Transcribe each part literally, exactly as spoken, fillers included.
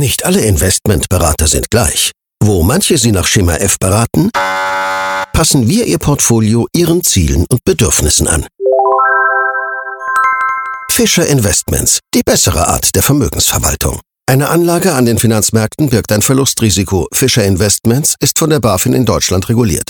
Nicht alle Investmentberater sind gleich. Wo manche Sie nach Schema F beraten, passen wir Ihr Portfolio Ihren Zielen und Bedürfnissen an. Fischer Investments, die bessere Art der Vermögensverwaltung. Eine Anlage an den Finanzmärkten birgt ein Verlustrisiko. Fischer Investments ist von der BaFin in Deutschland reguliert.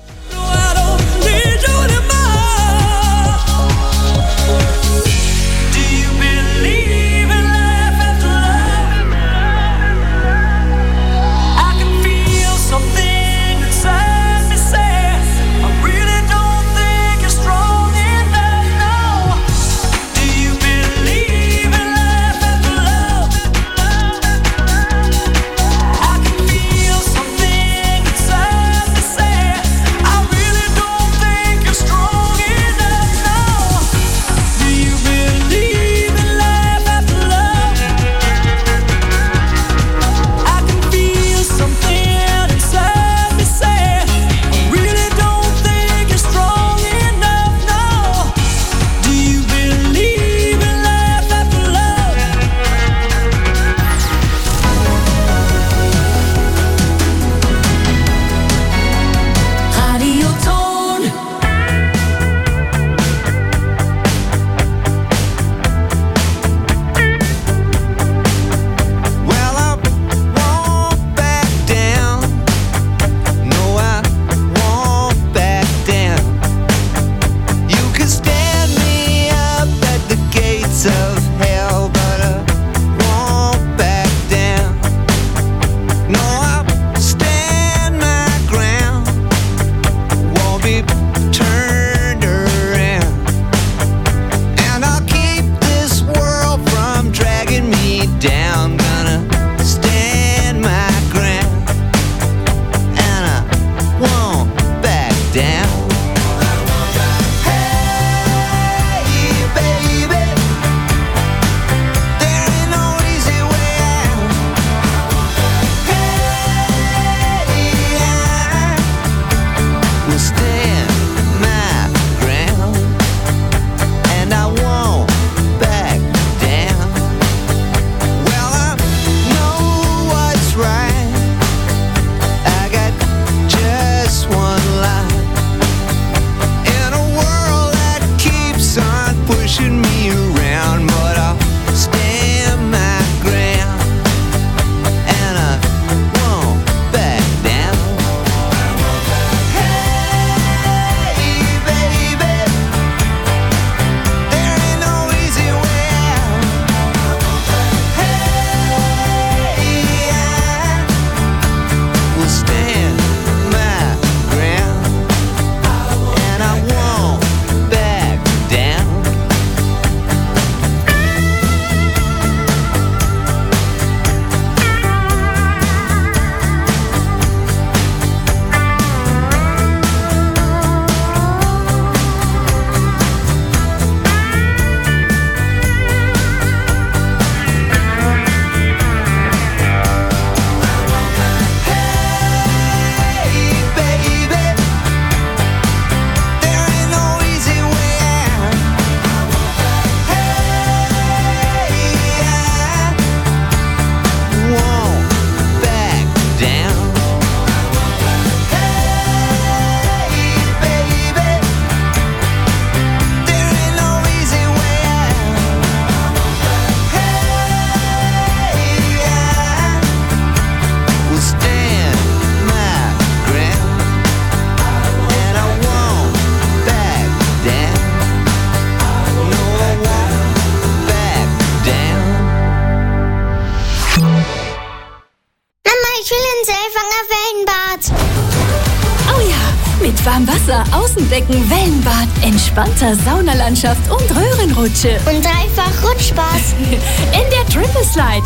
Mit Warmwasser, Außenbecken, Wellenbad, entspannter Saunalandschaft und Röhrenrutsche. Und dreifach Rutschspaß. In der Triple Slide.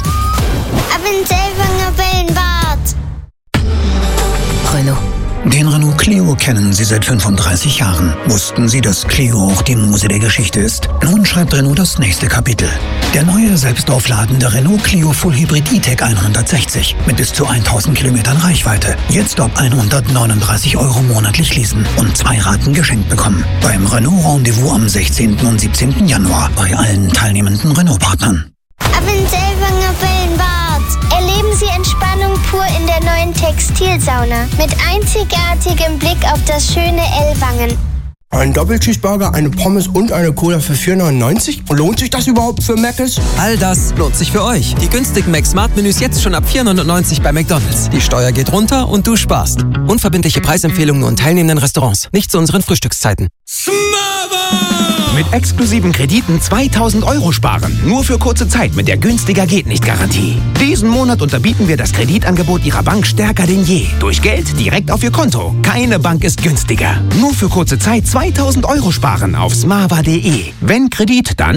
Ab ins Elfanger Wellenbad. Renault. Den Renault Clio kennen Sie seit fünfunddreißig Jahren. Wussten Sie, dass Clio auch die Muse der Geschichte ist? Nun schreibt Renault das nächste Kapitel. Der neue, selbstaufladende Renault Clio Full Hybrid E-Tech hundertsechzig mit bis zu tausend Kilometern Reichweite. Jetzt ab hundertneununddreißig Euro monatlich leasen und zwei Raten geschenkt bekommen. Beim Renault Rendezvous am sechzehnten und siebzehnten Januar bei allen teilnehmenden Renault-Partnern. Ab ins Elfanger Wellenbad. Erleben pur in der neuen Textilsauna. Mit einzigartigem Blick auf das schöne Ellwangen. Ein Doppelcheeseburger, eine Pommes und eine Cola für vier neunundneunzig? Lohnt sich das überhaupt für Mc's? All das lohnt sich für euch. Die günstigen McSmart-Menüs jetzt schon ab vier neunundneunzig bei McDonald's. Die Steuer geht runter und du sparst. Unverbindliche Preisempfehlungen und teilnehmenden Restaurants. Nicht zu unseren Frühstückszeiten. Mit exklusiven Krediten zweitausend Euro sparen. Nur für kurze Zeit mit der günstiger geht nicht Garantie. Diesen Monat unterbieten wir das Kreditangebot Ihrer Bank stärker denn je. Durch Geld direkt auf Ihr Konto. Keine Bank ist günstiger. Nur für kurze Zeit zweitausend Euro sparen auf smava punkt de. Wenn Kredit, dann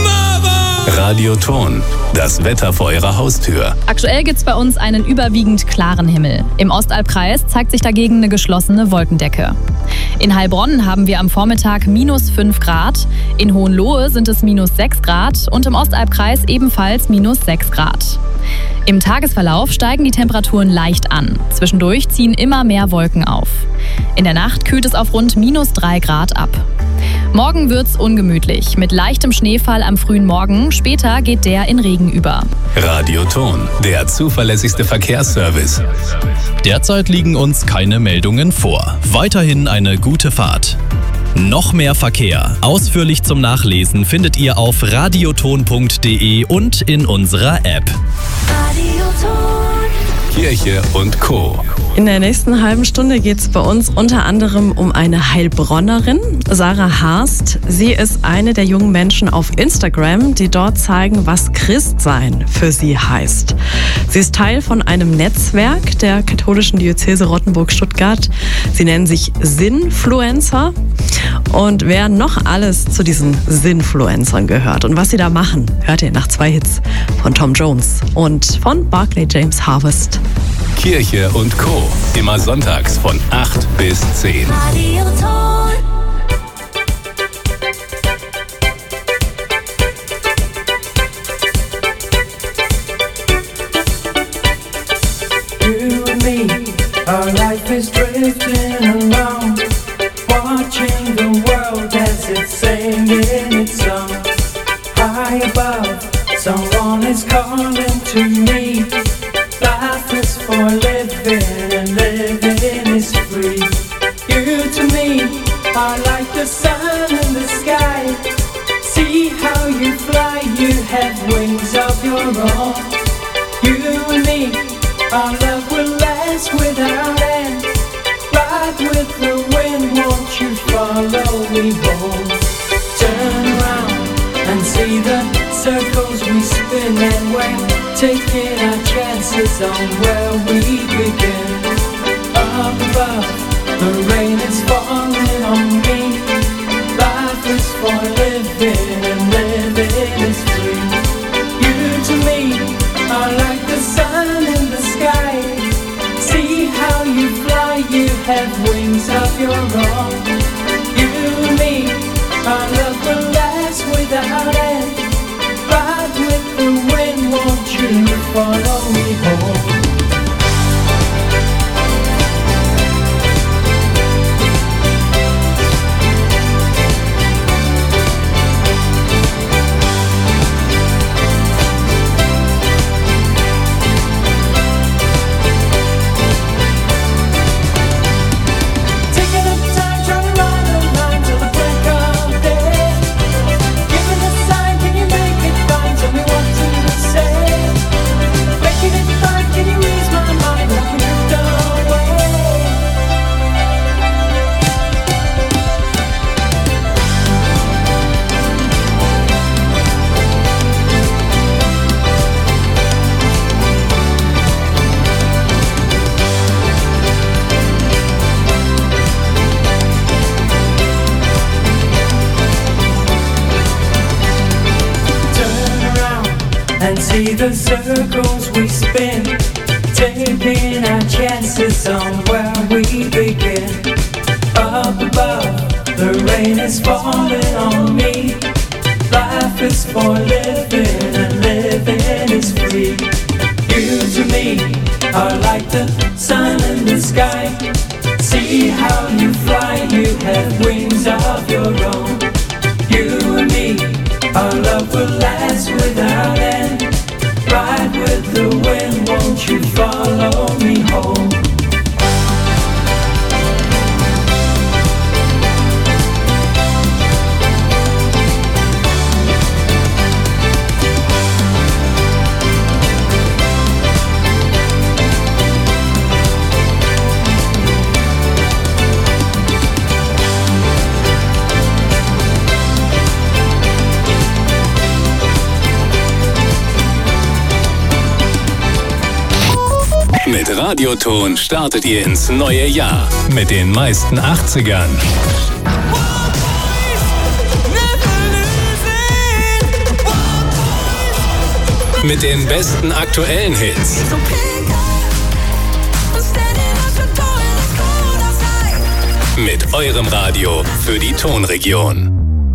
Radioton. Das Wetter vor Ihrer Haustür. Aktuell gibt es bei uns einen überwiegend klaren Himmel. Im Ostalbkreis zeigt sich dagegen eine geschlossene Wolkendecke. In Heilbronn haben wir am Vormittag minus fünf Grad, in Hohenlohe sind es minus sechs Grad und im Ostalbkreis ebenfalls minus sechs Grad. Im Tagesverlauf steigen die Temperaturen leicht an. Zwischendurch ziehen immer mehr Wolken auf. In der Nacht kühlt es auf rund minus drei Grad ab. Morgen wird's ungemütlich, mit leichtem Schneefall am frühen Morgen. Später geht der in Regen über. Radioton, der zuverlässigste Verkehrsservice. Derzeit liegen uns keine Meldungen vor. Weiterhin eine gute Fahrt. Noch mehr Verkehr, ausführlich zum Nachlesen, findet ihr auf radioton punkt de und in unserer App. Radioton. Kirche und Co. In der nächsten halben Stunde geht es bei uns unter anderem um eine Heilbronnerin, Sarah Harst. Sie ist eine der jungen Menschen auf Instagram, die dort zeigen, was Christsein für sie heißt. Sie ist Teil von einem Netzwerk der katholischen Diözese Rottenburg-Stuttgart. Sie nennen sich Sinfluencer. Und wer noch alles zu diesen Sinfluencern gehört und was sie da machen, hört ihr nach zwei Hits von Tom Jones und von Barclay James Harvest. Kirche und Co. Immer sonntags von acht bis zehn. Radioton. You and me, our life is drifting along, watching the world as it's singing its song. High above, someone is calling to me. Life is for living and living is free. You to me are like the sun in the sky. See how you fly, you have wings of your own. You and me, our love will last without end. Ride with the wind, won't you follow me home? Turn around and see the circles we spin, and we're taking our chances on where we begin. Up above, the rain is falling on me. Life is for living and living is free. You to me are like the sun in the sky. See how you fly, you have wings of your own. You and me, our love will last without end. Ride with the wind, won't you follow me home? And see the circles we spin, taking our chances on where we begin. Up above, the rain is falling on me. Life is for living and living is free. You to me are like the sun in the sky. See how you fly, you have wings of your own. You and me, our love will last without end. ride with the wind, won't you follow me home? Mit Radioton startet ihr ins neue Jahr mit den meisten achtzigern. Mit den besten aktuellen Hits. Mit eurem Radio für die Tonregion.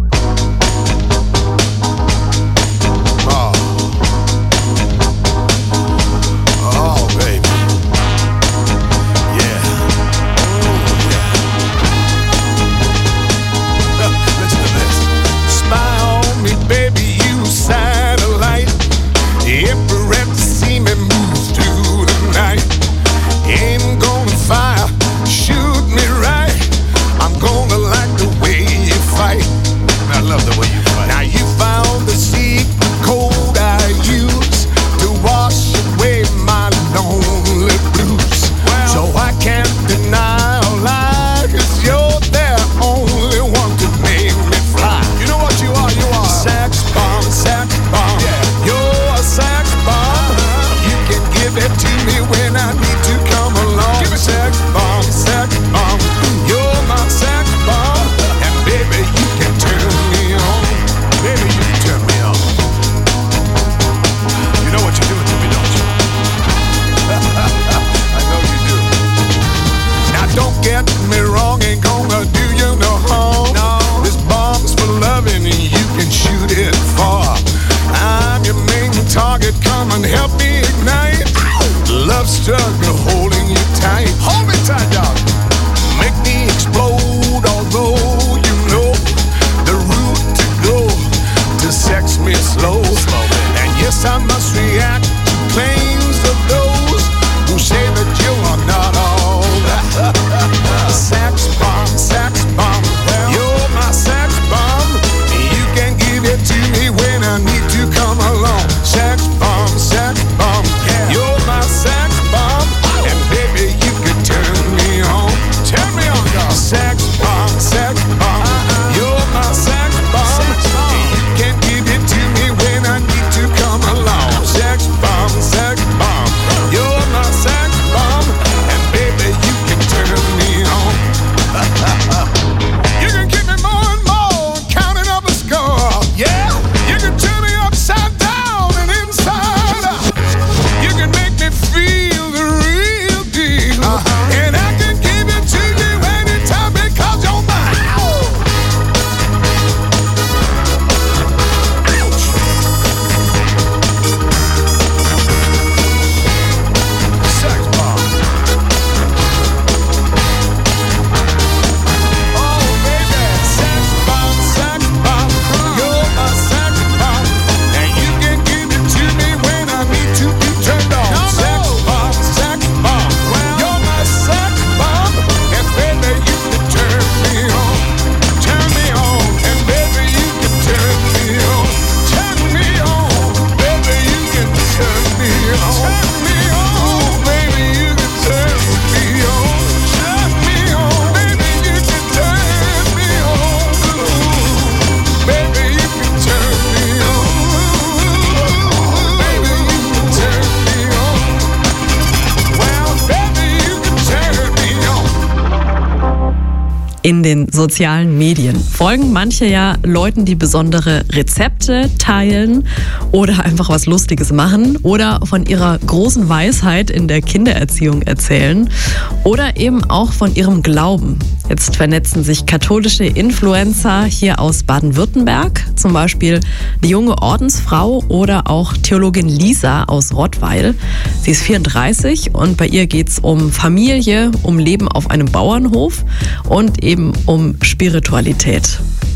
In den sozialen Medien folgen manche ja Leuten, die besondere Rezepte teilen oder einfach was Lustiges machen oder von ihrer großen Weisheit in der Kindererziehung erzählen oder eben auch von ihrem Glauben. Jetzt vernetzen sich katholische Influencer hier aus Baden-Württemberg, zum Beispiel die junge Ordensfrau oder auch Theologin Lisa aus Rottweil. Sie ist vierunddreißig und bei ihr geht es um Familie, um Leben auf einem Bauernhof und eben um Spiritualität.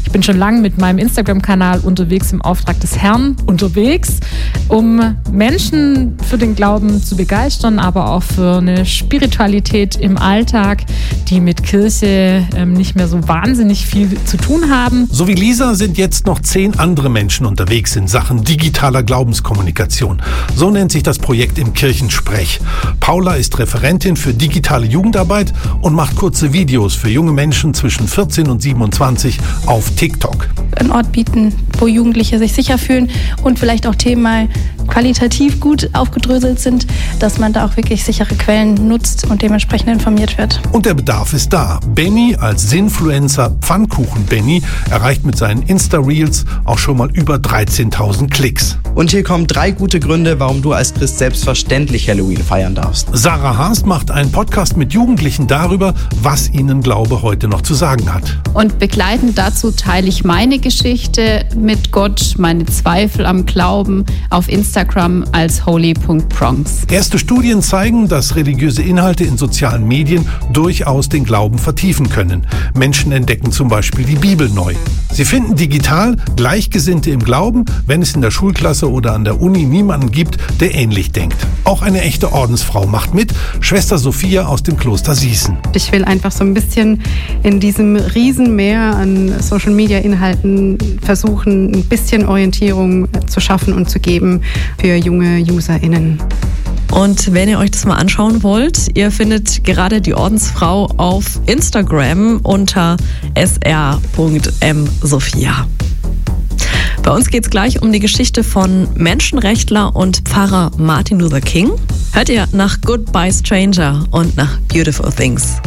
Ich bin schon lange mit meinem Instagram-Kanal unterwegs im Auftrag des Herrn unterwegs, um Menschen für den Glauben zu begeistern, aber auch für eine Spiritualität im Alltag, die mit Kirche ähm, nicht mehr so wahnsinnig viel zu tun haben. So wie Lisa sind jetzt noch zehn andere Menschen unterwegs in Sachen digitaler Glaubenskommunikation. So nennt sich das Projekt im Kirchensprech. Paula ist Referentin für digitale Jugendarbeit und macht kurze Videos für junge Menschen zwischen vierzehn und siebenundzwanzig auf TikTok. Einen Ort bieten, wo Jugendliche sich sicher fühlen und vielleicht auch Themen mal qualitativ gut aufgedröselt sind, dass man da auch wirklich sichere Quellen nutzt und dementsprechend informiert wird. Und der Bedarf ist da. Benny als Sinfluencer Pfannkuchen Benny erreicht mit seinen Insta-Reels auch schon mal über dreizehntausend Klicks. Und hier kommen drei gute Gründe, warum du als Christ selbstverständlich Halloween feiern darfst. Sarah Haast macht einen Podcast mit Jugendlichen darüber, was ihnen Glaube heute noch zu sagen hat. Und begleitend dazu teile ich meine Geschichte mit Gott, meine Zweifel am Glauben auf Instagram als holy punkt bronx. Erste Studien zeigen, dass religiöse Inhalte in sozialen Medien durchaus den Glauben vertiefen können. Menschen entdecken zum Beispiel die Bibel neu. Sie finden digital Gleichgesinnte im Glauben, wenn es in der Schulklasse oder an der Uni niemanden gibt, der ähnlich denkt. Auch eine echte Ordensfrau macht mit, Schwester Sophia aus dem Kloster Sießen. Ich will einfach so ein bisschen in diesem Riesenmeer an Social-Media-Inhalten versuchen, ein bisschen Orientierung zu schaffen und zu geben für junge UserInnen. Und wenn ihr euch das mal anschauen wollt, ihr findet gerade die Ordensfrau auf Instagram unter s r punkt m sophia. Bei uns geht es gleich um die Geschichte von Menschenrechtler und Pfarrer Martin Luther King. Hört ihr nach Goodbye Stranger und nach Beautiful Things.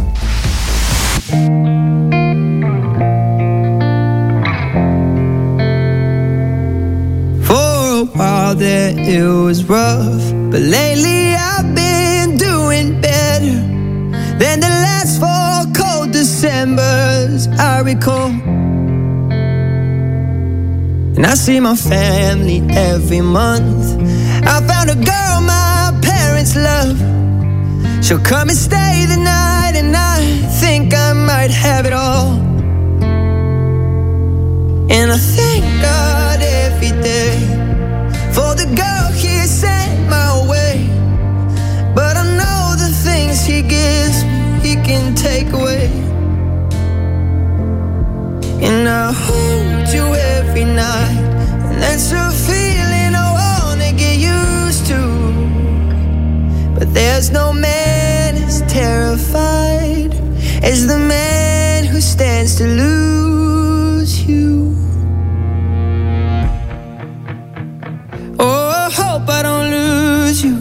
For a while there it was rough, but lately I've been doing better than the last four cold Decembers I recall. And I see my family every month. I found a girl my parents love. She'll come and stay the night, and I think I might have it all. And I thank God every day for the girl He sent my way. But I know the things He gives me, He can take away. And I hold you every night, and that's a feeling I wanna get used to. But there's no man as terrified as the man who stands to lose you. Oh, I hope I don't lose you.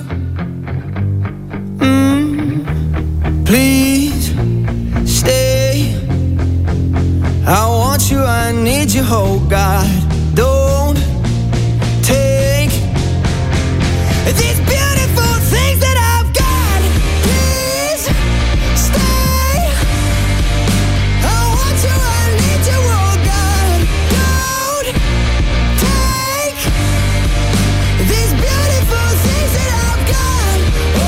Mm, please stay. I want you, I need you, oh God. Don't take these beautiful things that I've got. Please stay. I want you, I need you, oh God. Don't take these beautiful things that I've got.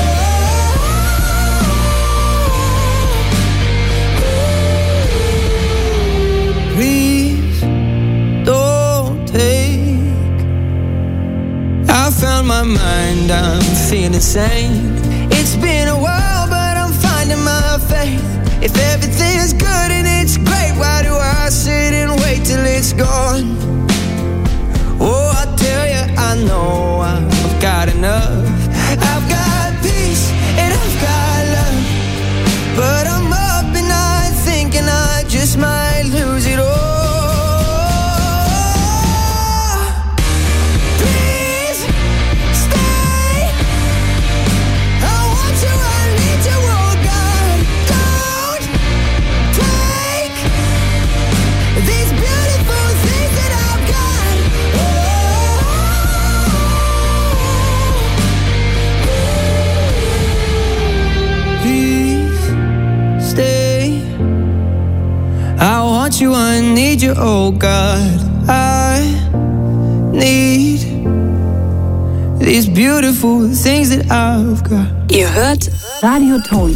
Oh, please don't take. I found my mind, I'm feeling sane. It's been a while, but I'm finding my faith. If everything's good and it's great, why do I sit and wait till it's gone? Oh, I tell you, I know I've got enough. I've got peace and I've got love. But I'm up and I'm thinking I just might lose it all. You, I need you, oh God. I need these beautiful things that I've got. Ihr hört Radioton.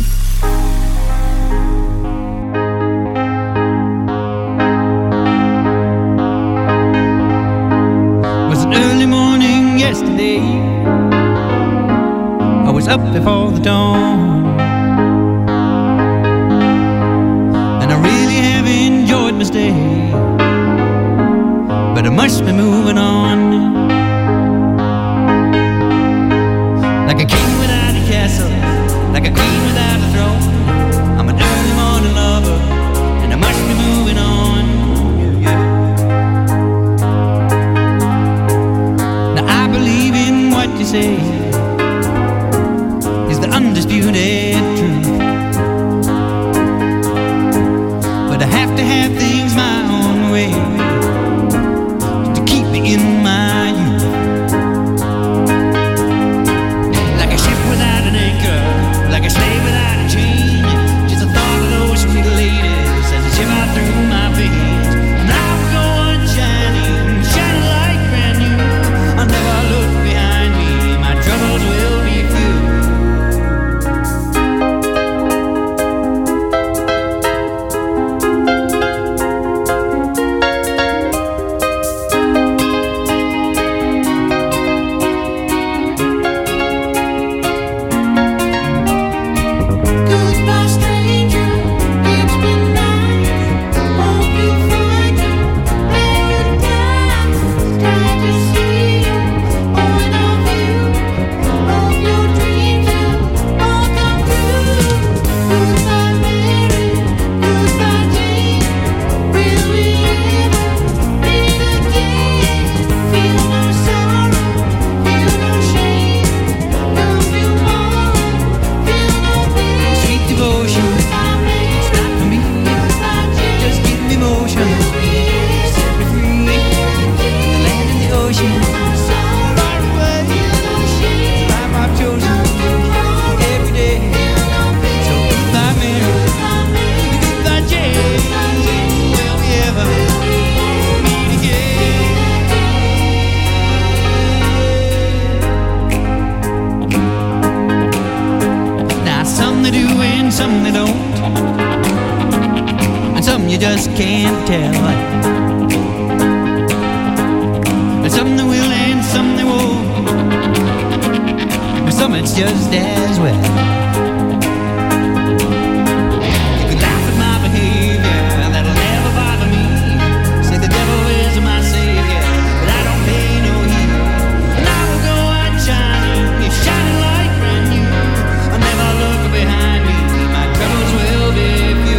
yesterday. I was up before the dawn, and I really have enjoyed my stay, but I must be moving on. Like a king without a castle, like a queen without a throne, I'm an early morning lover, and I must be moving on. Yeah, yeah. Now I believe in what you say is the undisputed truth, but I have to have things my own way to keep me in my youth. Like a ship without an anchor, like a slave without a chain, just the thought of those sweet ladies as they shiver through my veins. And I will go on shining, shining like brand new. I'll never look behind me, my troubles will be few. Goodbye, stranger, it's been nice. Hope you find your paradise. Glad to see you, point of view. Hope your dreams will all come true. Goodbye, Mary, goodbye, Jane. Will we ever meet again? Feel no sorrow, feel no shame. Don't feel more, feel no pain. Sweet devotion, it's not for me. Just give me motion, set me free. The land and the ocean, far away. It's life I've chosen every day. So goodbye, Mary, goodbye, Jane. Will we ever meet again? Now some they do and some they don't, and some you just can't tell. And some they will and some they won't, and some it's just as well. You can laugh at my behavior, that'll never bother me. Say the devil is my savior, but I don't pay no heed. And I will go out shining, it's shining like brand new. I'll never look behind me, my troubles will be few.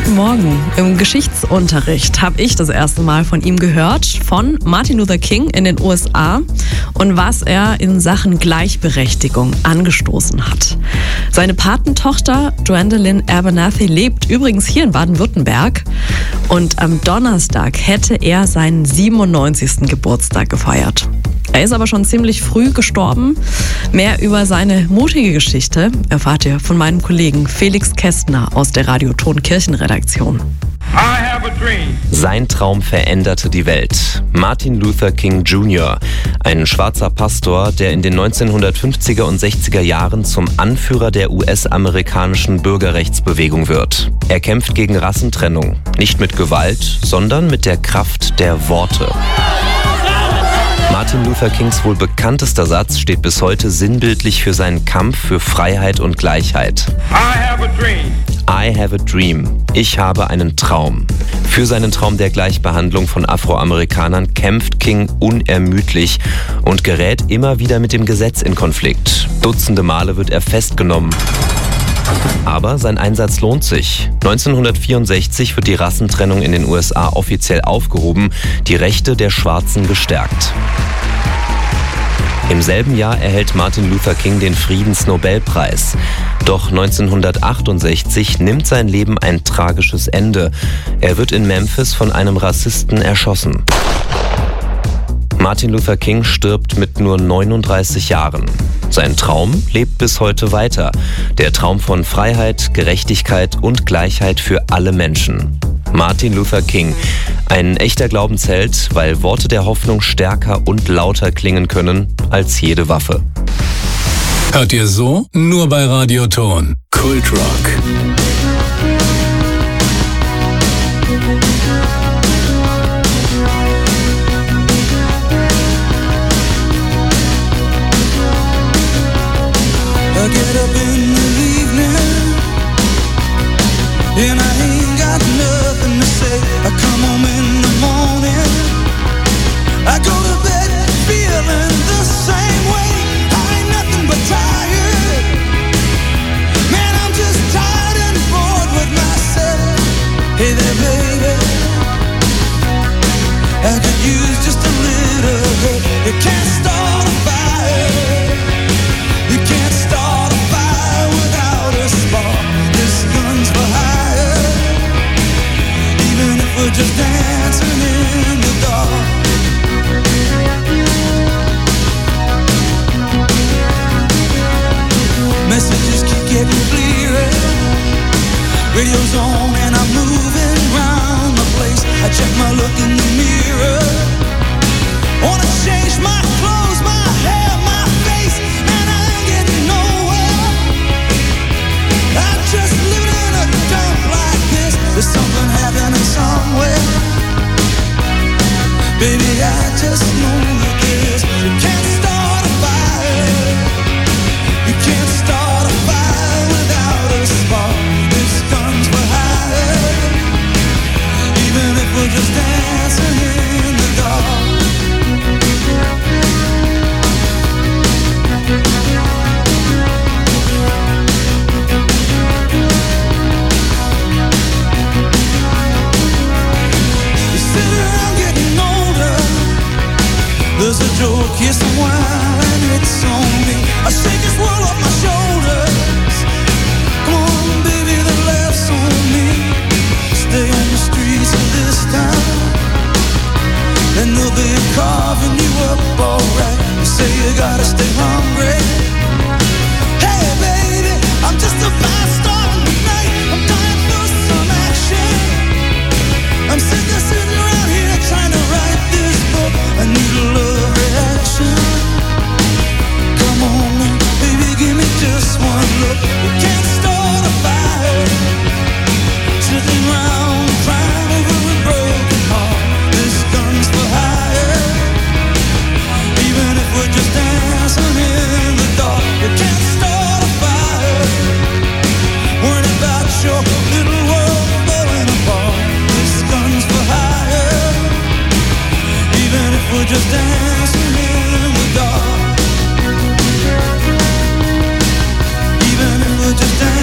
Guten Morgen. Im Geschichtsunterricht habe ich das erste Mal von ihm gehört, von Martin Luther King in den U S A und was er in Sachen Gleichberechtigung angestoßen hat. Seine Patentochter Gwendolyn Abernathy lebt übrigens hier in Baden-Württemberg und am Donnerstag hätte er seinen siebenundneunzigsten Geburtstag gefeiert. Er ist aber schon ziemlich früh gestorben. Mehr über seine mutige Geschichte erfahrt ihr von meinem Kollegen Felix Kästner aus der Radioton Kirchenredaktion. Sein Traum veränderte die Welt. Martin Luther King Junior, ein schwarzer Pastor, der in den neunzehnhundertfünfziger und sechziger Jahren zum Anführer der U S-amerikanischen Bürgerrechtsbewegung wird. Er kämpft gegen Rassentrennung, nicht mit Gewalt, sondern mit der Kraft der Worte. Martin Luther Kings wohl bekanntester Satz steht bis heute sinnbildlich für seinen Kampf für Freiheit und Gleichheit. I have a dream. I have a dream. Ich habe einen Traum. Für seinen Traum der Gleichbehandlung von Afroamerikanern kämpft King unermüdlich und gerät immer wieder mit dem Gesetz in Konflikt. Dutzende Male wird er festgenommen. Aber sein Einsatz lohnt sich. neunzehnhundertvierundsechzig wird die Rassentrennung in den U S A offiziell aufgehoben, die Rechte der Schwarzen gestärkt. Im selben Jahr erhält Martin Luther King den Friedensnobelpreis. Doch neunzehnhundertachtundsechzig nimmt sein Leben ein tragisches Ende. Er wird in Memphis von einem Rassisten erschossen. Martin Luther King stirbt mit nur neununddreißig Jahren. Sein Traum lebt bis heute weiter. Der Traum von Freiheit, Gerechtigkeit und Gleichheit für alle Menschen. Martin Luther King, ein echter Glaubensheld, weil Worte der Hoffnung stärker und lauter klingen können als jede Waffe. Hört ihr so? Nur bei Radioton. Kultrock. I get up in the evening and I ain't got nothing to say. I come home in the morning, I go to bed feeling the same way. I ain't nothing but tired. Man, I'm just tired and bored with myself. Hey there, baby, I could use just a little help. You can't start a fire. You can't start a fire without a spark. This gun's for hire. Even if we're just dancing in the dark. Messages keep getting clearer. Radio's on and I'm moving round the place. I check my look in the mirror. Wanna change my clothes, my hair, my face, and I ain't getting nowhere. I'm just living in a dump like this. There's something happening somewhere. Baby, I just know that this. You can't start a fire. You can't start a fire without a spark. This gun's for hire. Even if we're just dancing in the dark. There's a joke, here's some wine, it's on me. I shake this world off my shoulders. Come on, baby, the laughs on me. Stay on the streets of this town, and they'll be carving you up alright. You say you gotta stay hungry. Hey, baby, I'm just a fast star tonight. I'm dying for some action. I'm sick of sitting around here trying to write this book. I need a love reaction. Come on now, baby, give me just one look. We can't start a fire, sitting around crying over a broken heart. This gun's for hire. Even if we're just dancing in the dark, we can't start a fire. Worrying about your little world falling apart. This gun's for hire. Even if we're just dancing in